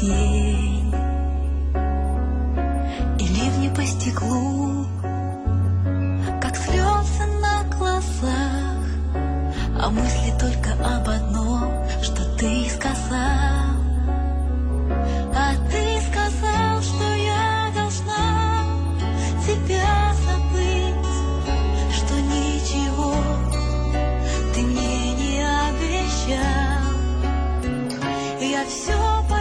день, и ливни по стеклу, как слезы на глазах, а мысли только об одном, что ты сказал. А ты сказал, что я должна тебя забыть, что ничего ты мне не обещал. Я все